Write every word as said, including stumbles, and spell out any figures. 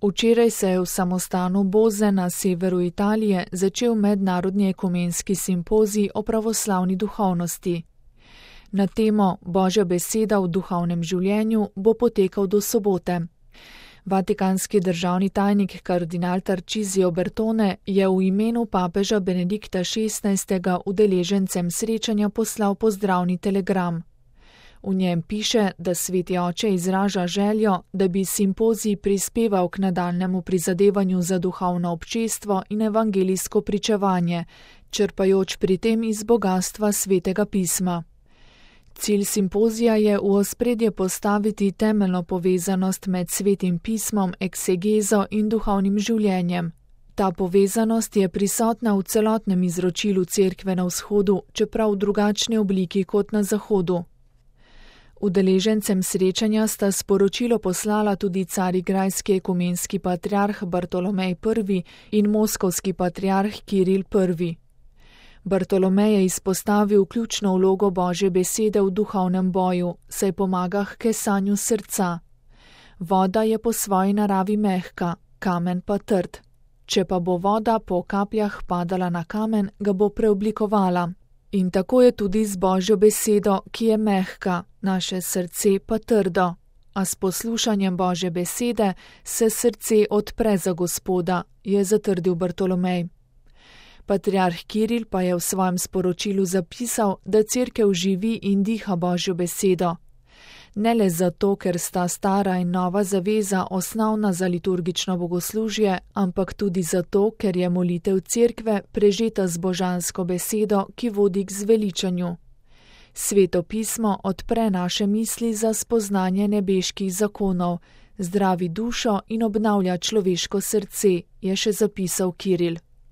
Včeraj se je v samostanu Boze na severu Italije začel mednarodni ekumenski simpozij o pravoslavni duhovnosti. Na temo Božja beseda v duhovnem življenju bo potekal do sobote. Vatikanski državni tajnik kardinal Tarcisio Bertone je v imenu papeža Benedikta šestnajstega udeležencem srečanja poslal pozdravni telegram. V njem piše, da sveti oče izraža željo, da bi simpozij prispeval k nadaljnemu prizadevanju za duhovno občestvo in evangelijsko pričevanje, črpajoč pri tem iz bogastva svetega pisma. Cilj simpozija je v ospredje postaviti temeljno povezanost med svetim pismom, eksegezo in duhovnim življenjem. Ta povezanost je prisotna v celotnem izročilu Cerkve na vzhodu, čeprav v drugačni obliki kot na zahodu. Udeležencem srečanja sta sporočilo poslala tudi carigrajski ekumenski patriarh Bartolomej prvi in moskovski patriarh Kiril prvi. Bartolomej je izpostavil ključno vlogo Božje besede v duhovnem boju, saj pomaga k kesanju srca. Voda je po svoji naravi mehka, kamen pa trd. Če pa bo voda po kapljah padala na kamen, ga bo preoblikovala. In tako je tudi z Božjo besedo, ki je mehka, naše srce pa trdo. A s poslušanjem Božje besede se srce odpre za Gospoda, je zatrdil Bartolomej. Patriarh Kiril pa je v svojem sporočilu zapisal, da Cerkev živi in diha Božjo besedo. Ne le zato, ker sta stara in nova zaveza osnovna za liturgično bogoslužje, ampak tudi zato, ker je molitev Cerkve prežeta z božansko besedo, ki vodi k zveličanju. Sveto pismo odpre naše misli za spoznanje nebeških zakonov, zdravi dušo in obnavlja človeško srce, je še zapisal Kiril.